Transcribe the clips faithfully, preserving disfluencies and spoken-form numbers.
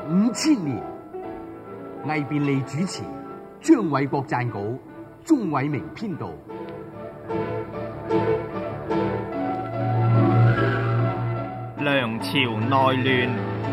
五千年。魏便利主持，張偉國撰稿，鍾偉明編導。 梁朝內亂。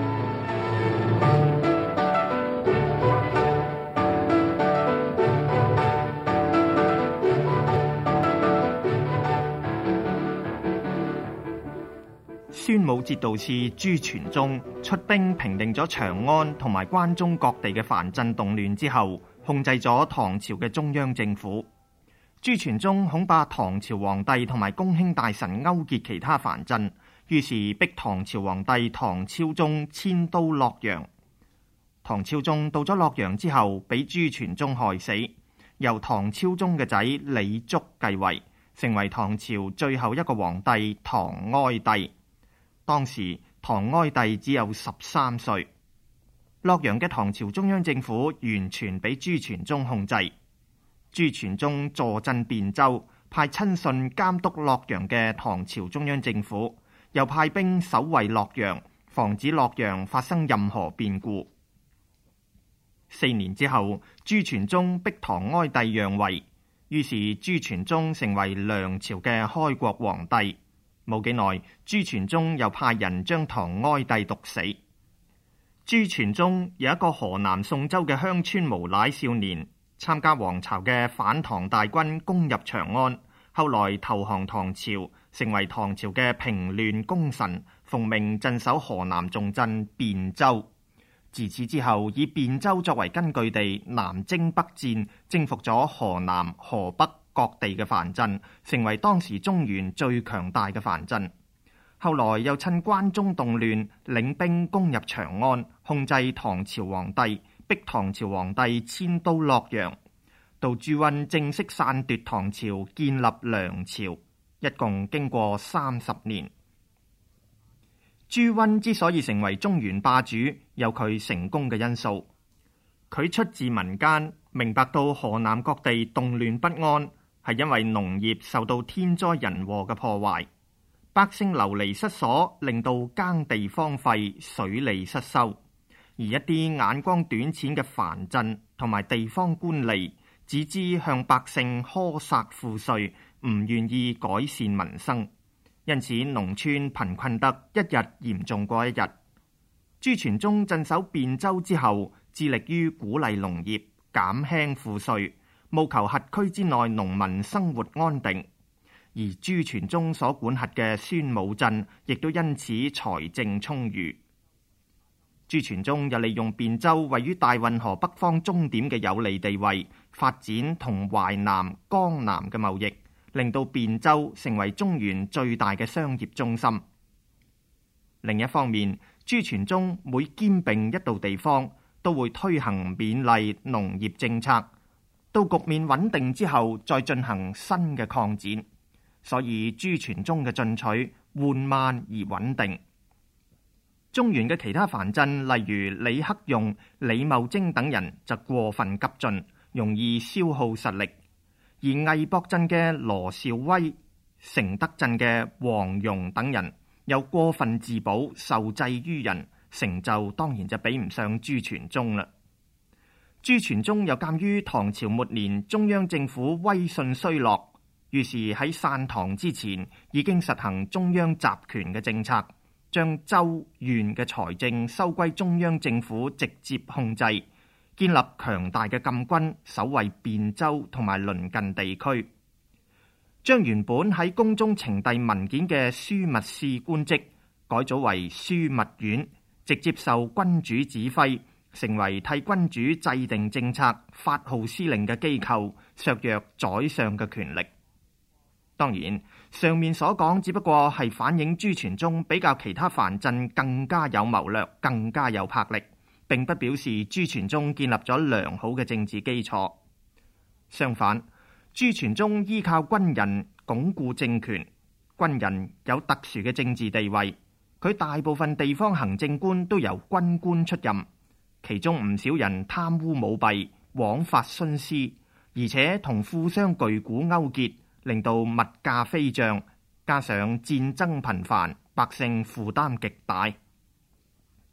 宣武節度使朱全忠出兵平定咗長安同埋關中各地嘅藩鎮動亂之後，控制咗唐朝嘅中央政府。朱全忠恐怕唐朝皇帝同埋公卿大臣勾結其他藩鎮，於是逼唐朝皇帝唐昭宗遷都洛陽。唐昭宗到咗洛陽之後，俾朱全忠害死，由唐昭宗嘅仔李祝繼位，成為唐朝最後一個皇帝唐哀帝。當時唐哀帝只有十三歲，洛陽嘅唐朝中央政府完全俾朱全忠控制。朱全忠坐鎮汴州，派親信監督洛陽嘅唐朝中央政府，又派兵守衛洛陽，防止洛陽發生任何變故。四年之後，朱全忠逼唐哀帝讓位，於是朱全忠成為梁朝嘅開國皇帝。冇幾耐，朱全忠又派人將唐哀帝毒死。朱全忠有一個河南宋州嘅鄉村無賴少年，參加黃巢嘅反唐大軍攻入長安，後來投降唐朝，成為唐朝嘅平亂功臣，奉命鎮守河南重鎮汴州。自此之後，以汴州作為根據地，南征北戰，征服咗河南、河北各地嘅藩鎮，成為當時中原最強大嘅藩鎮。後來又趁關中動亂，領兵攻入長安，控制唐朝皇帝，逼唐朝皇帝遷都洛陽。到朱溫正式篡奪唐朝，建立梁朝，一共經過三十年。朱溫之所以成為中原霸主，有佢成功嘅因素。佢出自民間，明白到河南各地動亂不安，係因為農業受到天災人禍嘅破壞，百姓流離失所，令到耕地荒廢，水利失收。而一啲眼光短淺嘅藩鎮同埋地方官吏，只知向百姓苛撒賦稅，唔願意改善民生，因此農村貧困得一日嚴重過一日。朱全忠鎮守汴州之後，致力於鼓勵農業，減輕賦稅，務求轄區之內農民生活安定。而朱全忠所管轄嘅宣武鎮亦都因此財政充裕。朱全忠又利用汴州位於大運河北方終點嘅有利地位，發展同淮南、江南嘅貿易，令到汴州成為中原最大嘅商業中心。另一方面，朱全忠每兼併一度地方，都會推行勉勵農業政策，到局面穩定之後再進行新嘅擴展。所以朱全忠嘅進取緩慢而穩定。中原嘅其他藩鎮，例如李克用、李茂貞等人就過分急進，容易消耗實力；而魏博鎮嘅羅紹威、承德鎮嘅黃蓉等人又過分自保，受制於人，成就當然就比唔上朱全忠啦。朱全忠又鑑於唐朝末年中央政府威信衰落，於是喺散唐之前已經實行中央集權嘅政策，將州縣嘅財政收歸中央政府直接控制，建立強大嘅禁軍，守衛汴州同埋鄰近地區，將原本喺宮中呈遞文件嘅樞密使官職改組為樞密院，直接受君主指揮，成為替君主制定政策、發號施令嘅機構，削弱宰相嘅權力。當然，上面所講只不過係反映朱全忠比較其他藩鎮更加有謀略，更加有魄力，並不表示朱全忠建立咗良好嘅政治基礎。相反，朱全忠依靠軍人鞏固政權，軍人有特殊嘅政治地位，佢大部分地方行政官都由軍官出任，其中唔少人貪污舞弊、枉法徇私，而且同富商巨賈勾結，令到物價飛漲，加上戰爭頻繁，百姓負擔極大。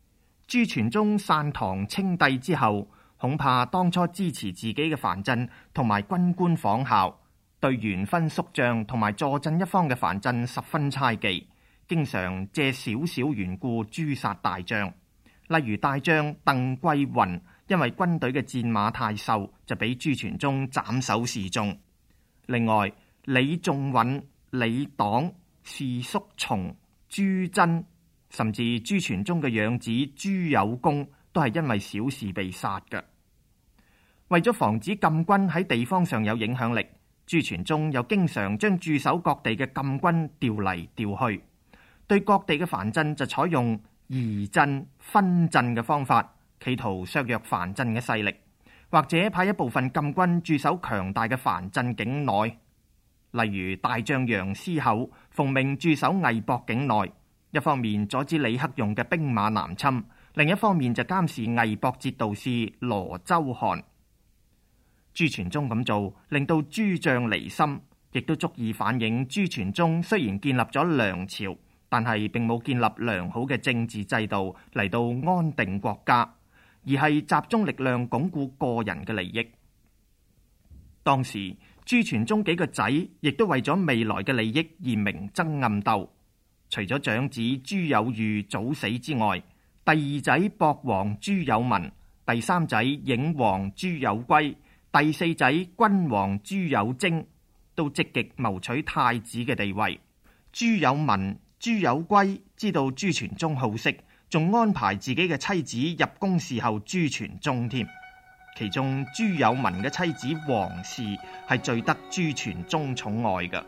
朱全忠散堂稱帝之後，恐怕當初支持自己嘅藩鎮同埋軍官仿效，對元勳宿將同埋坐鎮一方嘅藩鎮十分猜忌，經常借少少緣故誅殺大將。例如大將鄧桂雲，因為軍隊嘅戰馬太瘦，就俾朱全忠斬首示眾。另外，李仲允、李黨、士叔松、朱珍，甚至朱全忠嘅養子朱有功，都係因為小事被殺嘅。為咗防止禁軍喺地方上有影響力，朱全忠又經常將駐守各地嘅禁軍調嚟調去，對各地嘅藩鎮就採用移鎮分鎮嘅方法，企圖削弱藩鎮嘅勢力，或者派一部分禁軍駐守強大嘅藩鎮境內。例如大將楊思厚奉命駐守魏博境內，一方面阻止李克用嘅兵馬南侵，另一方面就監視魏博節度使羅周漢。朱全忠咁做，令到諸將離心，亦都足以反映朱全忠雖然建立咗梁朝，但係並冇建立良好嘅政治制度嚟到安定國家，而係集中力量鞏固個人嘅利益。當時朱全忠幾個仔亦都為咗未來嘅利益而明爭暗鬥，除咗長子朱有裕早死之外，第二仔博王朱有文，第三仔影王朱有圭，第四仔君王朱有貞，都積極謀取太子嘅地位。朱有文、朱有圭知道朱全忠好色，仲安排自己嘅妻子入宮侍候朱全忠添。其中朱有文嘅妻子王氏係最得朱全忠寵愛嘅。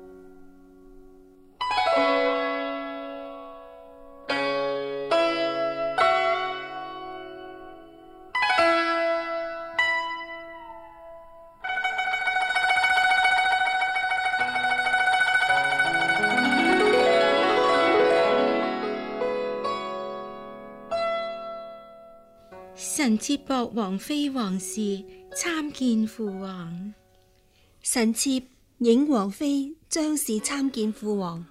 臣妾博王妃王氏參見父王。 臣妾影王妃張氏參見父王。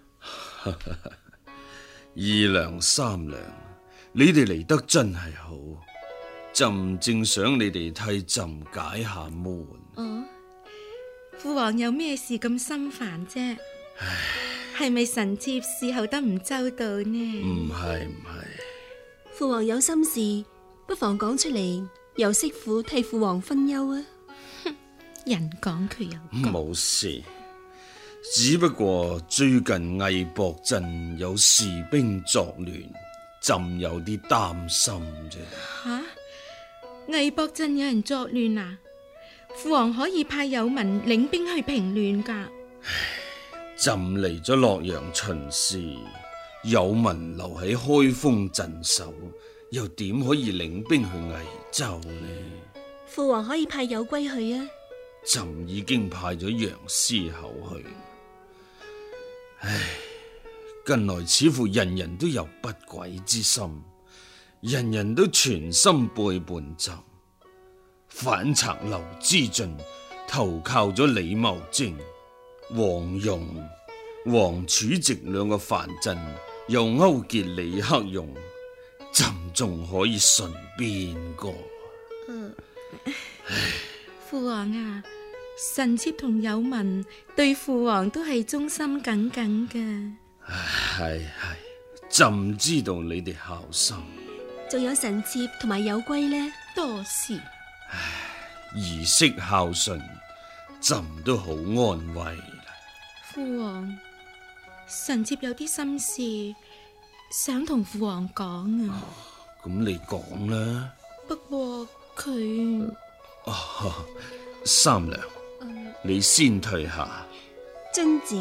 二娘三娘，你哋嚟得真係好，朕正想你哋替朕解下悶。 哦，父王有咩事咁心煩啫？係咪臣妾侍候得唔周到呢？ 唔係唔係， 父王有心事，不妨講出嚟，由媳婦替父王分憂啊！ 人講佢又講， 冇事，只不過最近魏博鎮有士兵作亂，朕有啲擔心啫。 吓，魏博鎮有人作亂啊？父王可以派有民領兵去平亂噶。 朕嚟咗洛陽巡視，有民留喺開封鎮守，又點可以領兵去魏州呢？ 父王可以派有歸去啊！ 朕已經派咗楊思厚去。唉，近來似乎人人都有不軌之心，人人都全心背叛朕。反賊劉知俊投靠咗李茂貞，黃蓉、王儲直兩個藩鎮又勾結李克用，朕仲可以順邊個？ 嗯，父王啊，臣妾同有民對父王都係忠心耿耿嘅。 係係，朕知道你哋孝心。 仲有臣妾同埋有歸呢？ 多事。 兒媳孝順，朕都好安慰啦。 父王，臣妾有啲心事想同父王講啊。 咁、哦、你講啦。 不過佢、 哦，三娘，嗯、你先退下。 遵旨。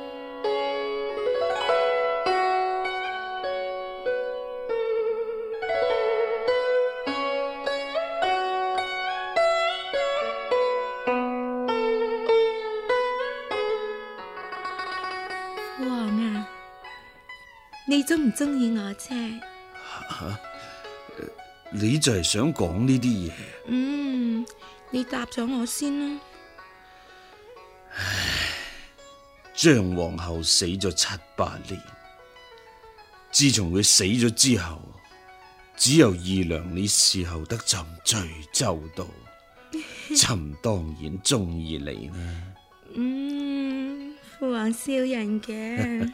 父王啊，你中唔中意我啫？ 吓，你就係想講呢啲嘢？ 嗯，你答咗我先啦。 唉，張皇后死咗七八年，自從佢死咗之後， 只有二娘你侍候得朕最周到，朕當然中意你啦。 嗯，父王笑人嘅。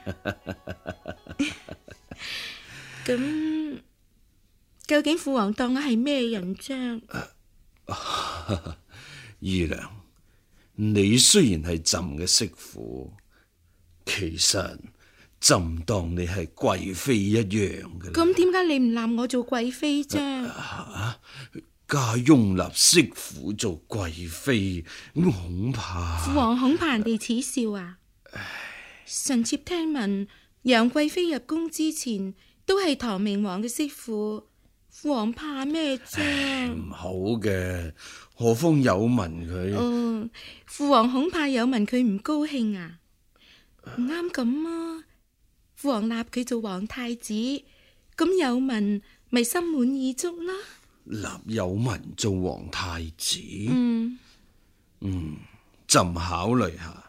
咁究竟父王當我係咩人啫？ 二娘，你雖然係朕嘅媳婦，其實朕當你係貴妃一樣嘅。 咁點解你唔納我做貴妃啫？ 啊，家擁立媳婦做貴妃，恐怕父王恐怕人哋恥笑啊！臣妾聽聞楊貴妃入宮之前都係唐明皇嘅媳婦，父王怕咩啫？ 唔好嘅，何況有聞佢。 哦，父王恐怕有聞佢唔高興啊！唔啱咁啊！父王立佢做皇太子，咁有聞咪心滿意足啦。 立有聞做皇太子， 嗯嗯，朕考慮下。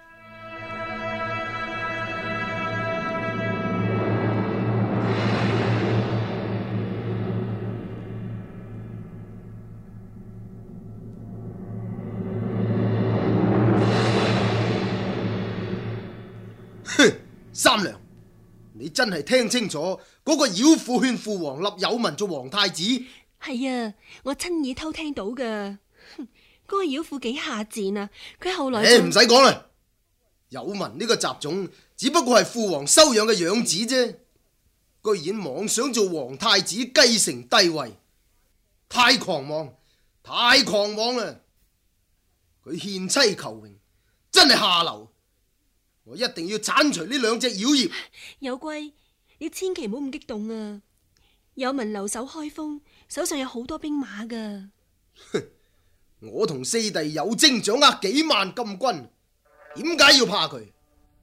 哼，三娘，你真係聽清楚嗰個妖婦勸父王立有聞做皇太子？ 係啊，我親耳偷聽到噶。嗰、那個妖婦幾下賤啊！佢後來誒，唔使講啦，有聞呢個雜種只不過係父王收養嘅養子啫，居然妄想做皇太子繼承帝位，太狂妄，太狂妄啦！佢獻妻求榮，真係下流。我一定要鏟除呢兩隻妖孽。 有貴，你千祈唔好咁激動啊！有聞留守開封，手上有好多兵馬噶。 我同四弟有精掌握幾萬禁軍，點解要怕佢？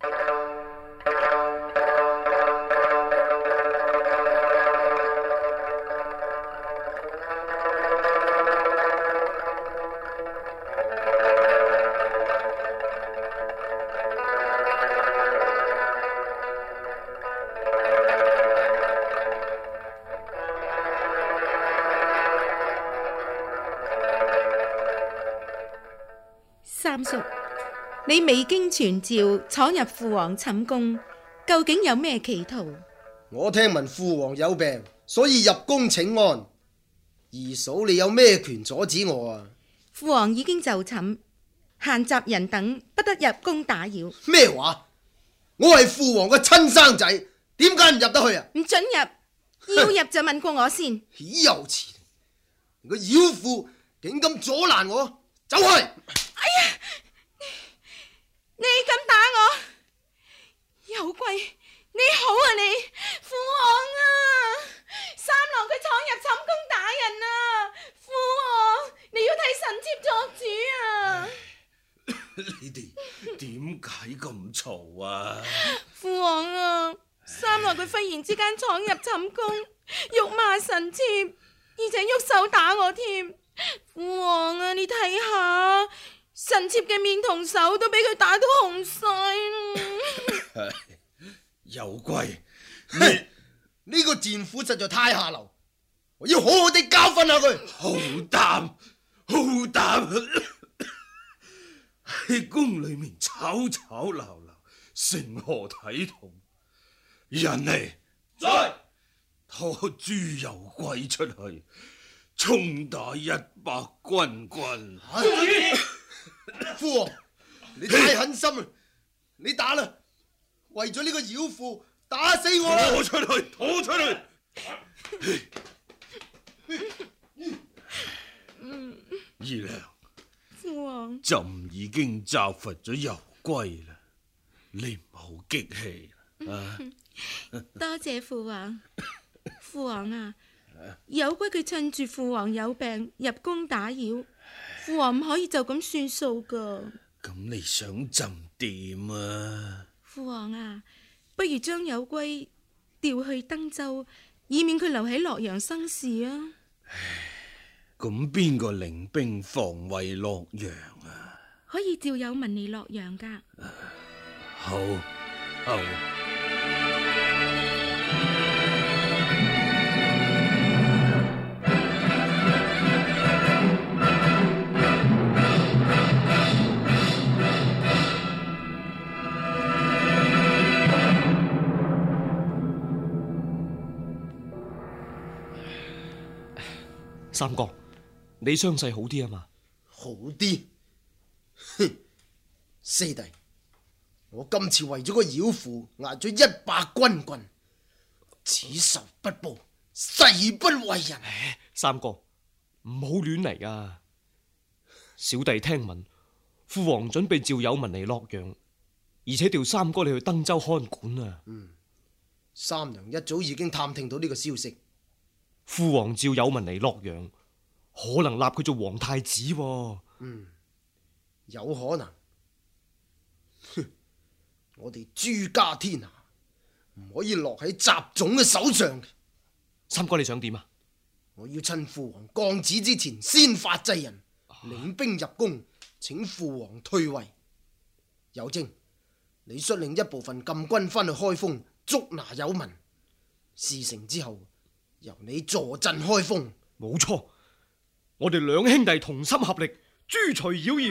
三叔，你未經傳召闖入父王寢宮，究竟有咩企圖？ 我聽聞父王有病，所以入宮請安。二嫂，你有咩權阻止我啊？ 父王已經就寢，閒雜人等不得入宮打擾。 咩話？我係父王嘅親生仔，點解唔入得去啊？ 唔准入，要入就問過我先。 豈有此理！你個妖婦竟敢阻攔我，走開！ 哎呀，你敢打我？有貴，你好啊你！父王啊，三郎佢闖入寢宮打人啊！父王，你要替臣妾作主啊！ 你哋點解咁嘈啊？ 父王啊，三郎佢忽然之間闖入寢宮，辱罵臣妾，而且喐手打我添。父王啊，你睇下。臣妾嘅面同手都俾佢打到紅晒啦！ 有貴， 你呢個賤婦實在太下流，我要好好地教訓下佢。 好膽，好膽！喺宮裏面吵吵鬧鬧，成何體統？人嚟，在拖豬油貴出去，衝打一百軍軍。 父王，你太狠心啦！你打啦，為咗呢個妖婦，打死我啦！ 拖出去，拖出去！二娘， 父王， 朕已經責罰咗游歸啦，你唔好激氣啊！ 多謝父王。父王啊，有歸佢趁住父王有病入宮打擾。父王唔可以就咁算數噶。 咁你想朕點啊？ 父王啊，不如將有歸調去登州，以免佢留喺洛陽生事啊。 咁邊個領兵防衛洛陽啊？ 可以調有文嚟洛陽噶。 好，好。 三哥，你傷勢好啲啊嘛？ 好啲。哼，四弟，我今次為咗個妖婦挨咗一百軍棍，此仇不報，誓不為人。 三哥，唔好亂嚟啊！小弟聽聞父皇準備召有民嚟洛陽，而且調三哥你去登州看管啊。 嗯，三娘一早已經探聽到呢個消息。 父皇召有民嚟洛陽，可能立佢做皇太子喎。 嗯，有可能。哼，我哋朱家天下唔可以落喺雜種嘅手上。 三哥你想點啊？ 我要趁父皇降旨之前先發制人，領兵入宮，請父皇退位。有貞，你率領一部分禁軍翻去開封捉拿有民，事成之後由你坐鎮開封。 冇錯，我哋兩兄弟同心合力，誅除妖孽。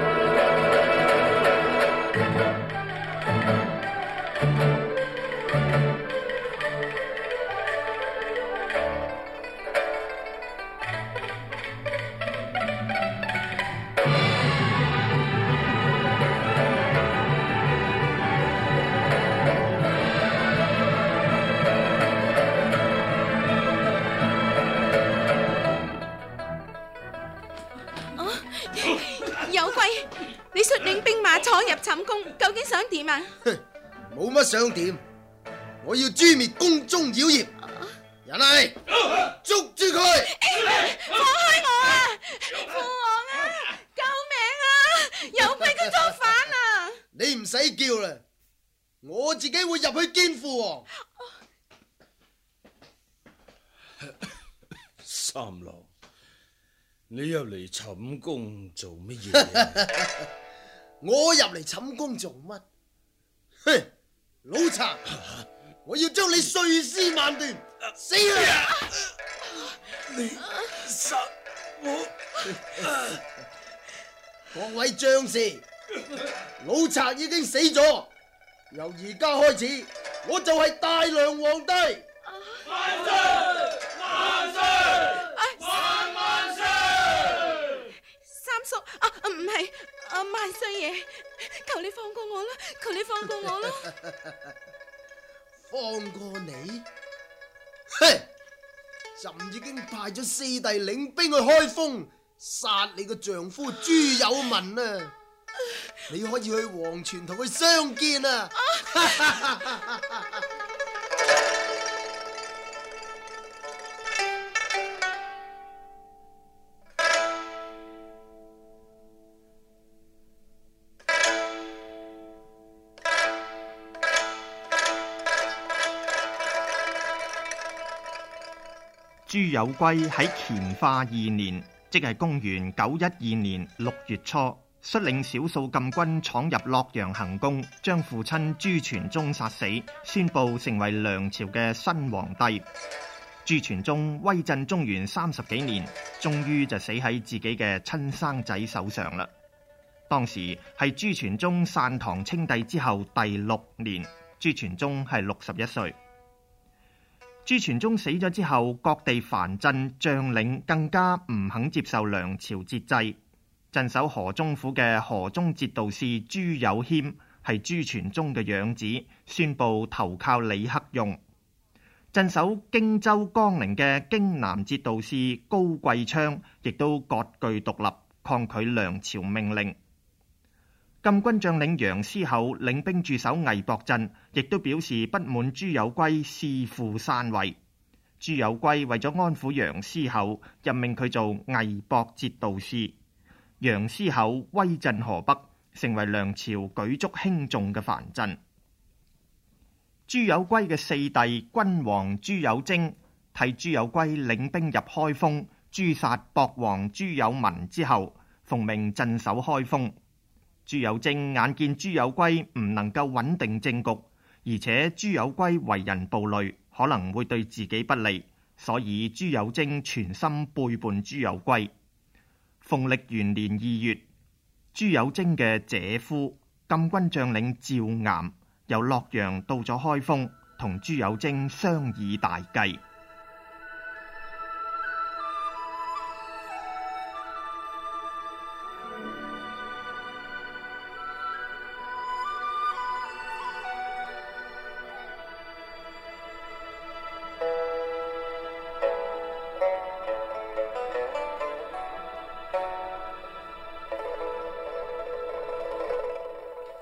有貴，你率領兵馬闖入寢宮，究竟想點啊？ 冇乜想點，我要誅滅宮中妖孽。人嚟，捉住佢！ 放開我啊！父皇啊！救命啊！有貴佢作反啊！ 你唔使叫啦，我自己會入去見父皇。 三郎，你入嚟寢宮做乜嘢？ 我入嚟寢宮做乜？哼，老賊！我要將你碎屍萬段，死啦！ 你殺我！ 各位將士，老賊已經死咗，由而家開始，我就係大梁皇帝。 萬歲！萬歲！萬萬歲！ 三叔啊，唔係啊，萬歲爺，求你放過我啦！求你放過我啦！ 放過你？哼！朕已經派咗四弟領兵去開封，殺你個丈夫朱有民啊！你可以去黃泉同佢相見啊！ 朱有圭喺乾化二年，即係公元九一二年六月初，率領少數禁軍闖入洛陽行宮，將父親朱全忠殺死，宣布成為梁朝嘅新皇帝。朱全忠威震中原三十幾年，終於就死喺自己嘅親生仔手上啦。當時係朱全忠篡唐稱帝之後第六年，朱全忠係六十一歲。朱全忠死咗之後，各地藩鎮將領更加唔肯接受梁朝節制。鎮守河中府嘅河中節度使朱有謙係朱全忠嘅養子，宣布投靠李克用。鎮守荊州江陵嘅荊南節度使高貴昌亦都割據獨立，抗拒梁朝命令。禁軍將領楊思厚領兵駐守魏博鎮，亦都表示不滿朱有圭弒父篡位。朱有圭為咗安撫楊思厚，任命佢做魏博節度使。楊思厚威震河北，成為梁朝舉足輕重嘅藩鎮。朱有圭嘅四弟君王朱有貞替朱有圭領兵入開封，誅殺博王朱有民之後，奉命鎮守開封。朱有貞眼見朱有圭唔能夠穩定政局，而且朱有圭為人暴戾，可能會對自己不利，所以朱有貞全心背叛朱有圭。鳳曆元年二月，朱有貞嘅姐夫禁軍將領趙岩由洛陽到咗開封，同朱有貞商議大計。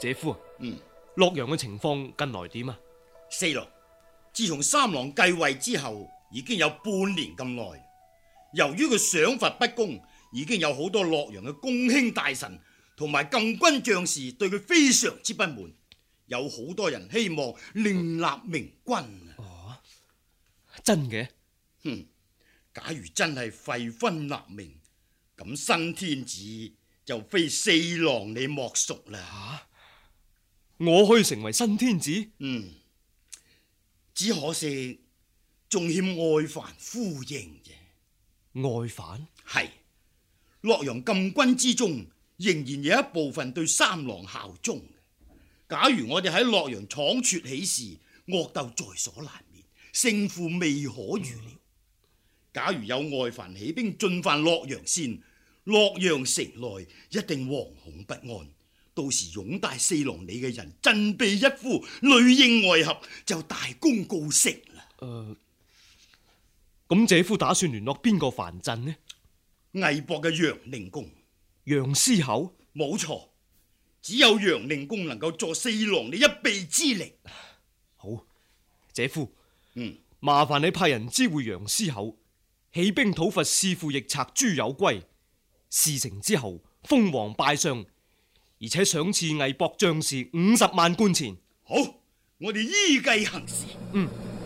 姐夫啊， 嗯， 洛陽嘅情況近來點啊？ 四郎，自從三郎繼位之後，已經有半年咁耐。由於佢賞罰不公，已經有好多洛陽嘅公卿大臣同埋禁軍將士對佢非常之不滿，有好多人希望另立明君。 哦，真嘅？ 哼，假如真係廢君立明，咁新天子就非四郎你莫屬啦。 啊，我可以成為新天子？ 嗯，只可惜仲欠愛藩呼應啫。 愛藩？ 係，洛陽禁軍之中仍然有一部分對三郎效忠。假如我哋喺洛陽闖奪起事，惡鬥在所難免，勝負未可預料。假如有外藩起兵進犯洛陽縣，洛陽城內一定惶恐不安。到時擁戴四郎你嘅人振臂一呼，裏應外合，就大功告成啦。 誒、呃，咁姐夫打算聯絡邊個藩鎮呢？ 魏博嘅楊令公。 楊思厚？ 冇錯，只有楊令公能夠助四郎你一臂之力。 好，姐夫， 嗯，麻煩你派人知會楊思厚，起兵討伐弒父逆賊朱有歸。事成之後，封王拜相，而且賞賜魏博將士五十萬官錢。 好，我哋依計行事。 嗯。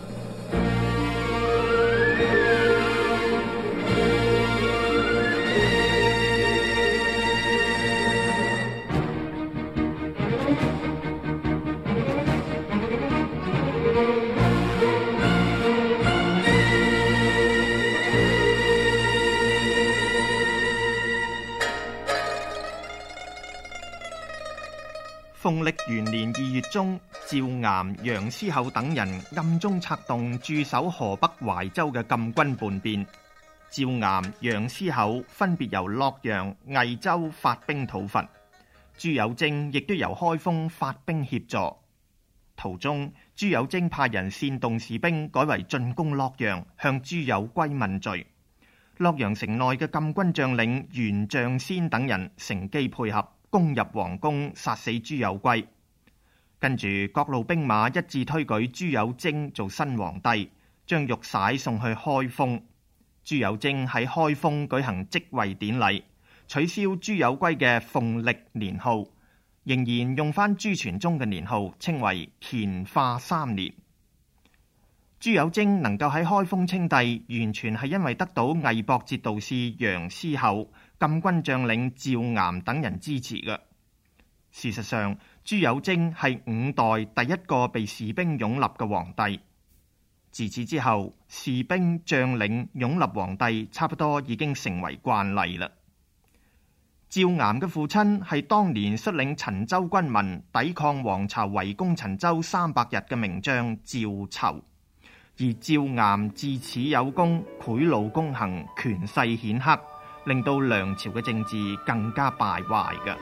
豐曆元年二月中，趙岩、楊思厚等人暗中策動駐守河北懷州嘅禁軍叛變。趙岩、楊思厚分別由洛陽、魏州發兵討伐，朱有貞亦都由開封發兵協助。途中，朱有貞派人煽動士兵改為進攻洛陽，向朱有歸問罪。洛陽城內嘅禁軍將領袁象先等人乘機配合，攻入皇宮，殺死朱有歸。跟住各路兵馬一致推舉朱有貞做新皇帝，將玉璽送去開封。朱有貞喺開封舉行即位典禮，取消朱有歸嘅鳳曆年號，仍然用翻朱全忠嘅年號，稱為乾化三年。朱有貞能夠喺開封稱帝，完全係因為得到魏博節度使楊思厚、禁軍將領趙岩等人支持嘅。事實上，朱有貞係五代第一個被士兵擁立嘅皇帝。自此之後，士兵將領擁立皇帝差不多已經成為慣例啦。趙岩嘅父親係當年率領陳州軍民抵抗黃巢圍攻陳州三百日嘅名將趙籌。而趙岩自此有功，賄賂公行，權勢顯赫，令到梁朝嘅政治更加敗壞嘅。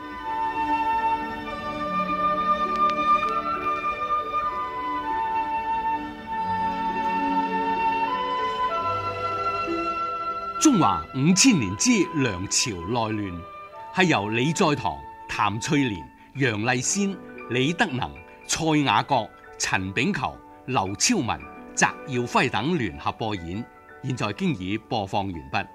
中華五千年之梁朝內亂，係由李在堂、譚翠蓮、楊麗仙、李德能、蔡雅閣、陳炳球、劉超文、翟耀輝等聯合播演，現在經已播放完畢。